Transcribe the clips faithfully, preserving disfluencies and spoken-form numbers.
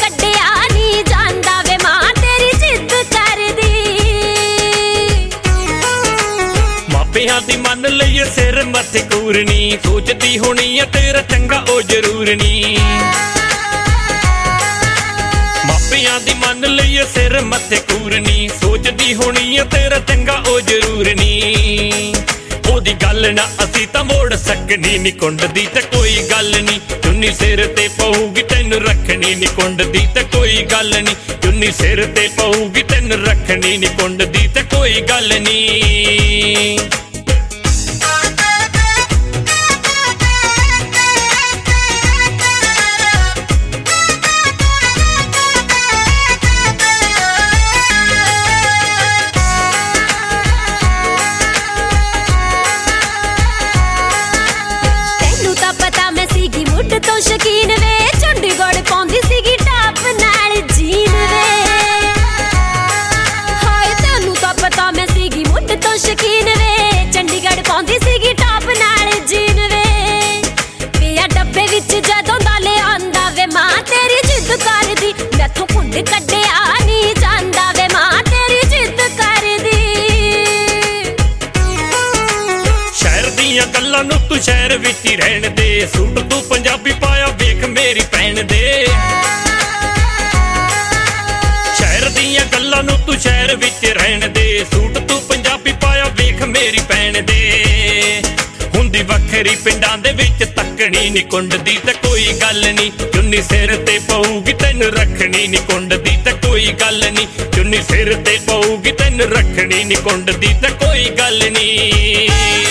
ਕੱਢਿਆ ਨੀ ਜਾਂਦਾ ਵੇ ਮਾਂ ਤੇਰੀ ਜਿੱਦ ਕਰਦੀ। ਮਾਪਿਆਂ ਦੀ ਮੰਨ ਲਈਏ ਸਿਰ ਮੱਥੇ ਕੂਰਨੀ, ਸੋਚਦੀ ਹੋਣੀ ਆ ਤੇਰਾ ਚੰਗਾ ਉਹ ਜ਼ਰੂਰ ਨੀ। ਮਾਪਿਆਂ ਦੀ ਮੰਨ ਲਈਏ ਸਿਰ ਮੱਥੇ ਕੂਰਨੀ, ਸੋਚਦੀ ਹੋਣੀ ਆ ਤੇਰਾ ਚੰਗਾ ਉਹ ਜ਼ਰੂਰ ਨੀ। ਉਹਦੀ ਗੱਲ ਨਾ ਅਸੀਂ ਤਾਂ ਮੋੜ ਸਕਣੀ ਨੀ, ਕੁੰਡਦੀ ਤੇ ਕੋਈ ਗੱਲ ਨੀ, ਚੁੰਨੀ ਸਿਰ ਤੇ ਪਊਗੀ ਤੈਨੂੰ ਰੱਖਣੀ ਨੀ। ਕੁੰਡਦੀ ਤੇ ਕੋਈ ਗੱਲ ਨੀ, ਚੁੰਨੀ ਸਿਰ ਤੇ ਪਊਗੀ ਤੈਨੂੰ ਰੱਖਣੀ ਨੀ। ਕੁੰਡਦੀ ਤੇ ਕੋਈ ਗੱਲ ਨੀ। ਮੁੱਢ ਤੋਂ ਸ਼ਕੀਨ ਵੇ, ਚੰਡੀਗੜ੍ਹ ਪਾਉਂਦੀ ਸੀਗੀ ਟਾਪ ਨਾਲ ਜੀਨ ਵੇ। ਹਾਏ ਤੈਨੂੰ ਤਾਂ ਪਤਾ ਮੈਂ ਸੀਗੀ ਮੁੱਢ ਤੋਂ ਸ਼ਕੀਨ ਵੇ, ਚੰਡੀਗੜ੍ਹ ਪਾਉਂਦੀ ਸੀਗੀ ਟਾਪ ਨਾਲ ਜੀਨ ਵੇ। ਪਿਆ ਡੱਬੇ ਵਿੱਚ ਜਦੋਂ ਦਾ ਲਿਆਂਦਾ ਵੇ ਮਾਂ ਤੇਰੀ ਜਿੱਦ ਕਰਦੀ, ਮੈਥੋਂ ਘੁੰਡ ਕੱਢਿਆ ਨੀ ਜਾਂਦਾ ਵੇ ਮਾਂ ਤੇਰੀ ਜਿੱਦ ਕਰਦੀ। ਸ਼ਹਿਰ ਦੀਆਂ ਗੱਲਾਂ ਨੂੰ ਤੂੰ ਸ਼ਹਿਰ ਵਿੱਚ ਹੀ ਰਹਿਣ ਦੇ, ਸੂਟ ਤੂੰ ਪੰਜਾਬੀ ਪਾਇਆ ਵੇਖ ਮੇਰੀ ਭੈਣ ਦੇ। ਸ਼ਹਿਰ ਦੀਆਂ ਗੱਲਾਂ ਨੂੰ ਤੂੰ ਸ਼ਹਿਰ ਵਿੱਚ ਰਹਿਣ ਦੇ, ਸੂਟ ਤੂੰ ਪੰਜਾਬੀ ਪਾਇਆ ਵੇਖ ਮੇਰੀ ਭੈਣ ਦੇ। ਹੁੰਦੀ ਵੱਖਰੀ ਪਿੰਡਾਂ ਦੇ ਵਿੱਚ ਤੱਕਣੀ ਨੀ, ਕੁੰਡਦੀ ਤੇ ਕੋਈ ਗੱਲ ਨੀ, ਚੁੰਨੀ ਸਿਰ ਤੇ ਪਊਗੀ ਤੈਨੂੰ ਰੱਖਣੀ ਨੀ। ਕੁੰਡਦੀ ਤੇ ਕੋਈ ਗੱਲ ਨੀ, ਚੁੰਨੀ ਸਿਰ ਤੇ ਪਊਗੀ ਤੈਨੂੰ ਰੱਖਣੀ ਨੀ। ਕੁੰਡਦੀ ਤੇ ਕੋਈ ਗੱਲ ਨੀ।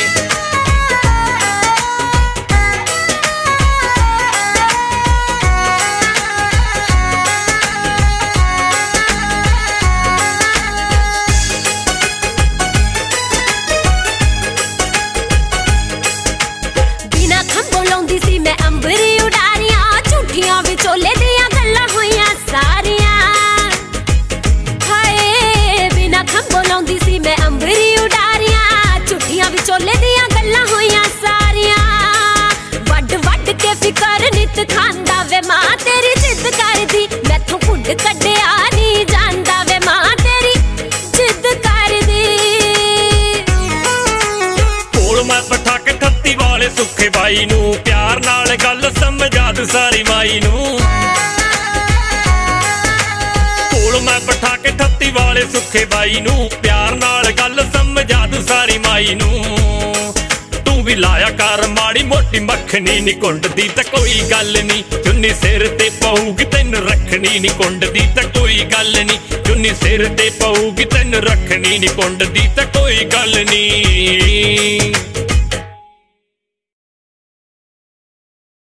ਸੀ ਮੈਂ ਅੰਬਰੀ ਉਡਾਰੀਆਂ, ਝੂਠੀਆਂ ਵਿਚੋਲੇ ਦੀਆਂ ਗੱਲਾਂ ਹੋਈਆਂ ਸਾਰੀਆਂ। ਹਾਏ ਬਿਨਾ ਖੰਭੋਂ ਲਾਉਂਦੀ ਸੀ ਮੈਂ ਅੰਬਰੀ ਉਡਾਰੀਆਂ, ਝੂਠੀਆਂ ਵਿਚੋਲੇ ਦੀਆਂ ਗੱਲਾਂ ਹੋਈਆਂ ਸਾਰੀਆਂ। ਵੱਡ ਵੱਡ ਕੇ ਫਿਕਰ ਨਿਤ ਖਾਂਦਾ ਵੇ ਮਾਂ ਤੇਰੀ ਜਿੱਦ ਕਰਦੀ, ਮੈਥੋਂ ਘੁੰਡ ਕੱਢਿਆ ਨੀ ਜਾਂਦਾ ਵੇ ਮਾਂ ਤੇਰੀ ਜਿੱਦ ਕਰਦੀ। ਕੋਲ ਮੈਂ ਪਠਾ ਕੇ ਠੱਤੀ ਵਾਲੇ ਸੁੱਖੇ ਬਾਈ ਨੂੰ, ਪਿਆਰ ਨਾਲ ਗੱਲ ਸਮਝਾ ਦੂ ਸਾਰੀ ਮਾਈ ਨੂੰ। ਕੋਲ ਮੈਂ ਪਠਾ ਕੇ ਠੱਤੀ ਵਾਲੇ ਸੁੱਖੇ ਬਾਈ ਨੂੰ, ਪਿਆਰ ਨਾਲ ਗੱਲ ਸਮਝਾ ਦੂ ਸਾਰੀ ਮਾਈ ਨੂੰ। ਤੂੰ ਵੀ ਲਾਇਆ ਕਰ ਮਾੜੀ ਮੋਟੀ ਮੱਖਣੀ ਨੀ, ਕੁੰਡਦੀ ਤਾਂ ਕੋਈ ਗੱਲ ਨੀ, ਚੁੰਨੀ ਸਿਰ ਤੇ ਪਊਗੀ ਤੈਨੂੰ ਰੱਖਣੀ ਨੀ। ਕੁੰਡਦੀ ਤਾਂ ਕੋਈ ਗੱਲ ਨੀ, ਚੁੰਨੀ ਸਿਰ ਤੇ ਪਊਗੀ ਤੈਨੂੰ ਰੱਖਣੀ ਨੀ। ਕੁੰਡਦੀ ਤਾਂ ਕੋਈ ਗੱਲ ਨੀ।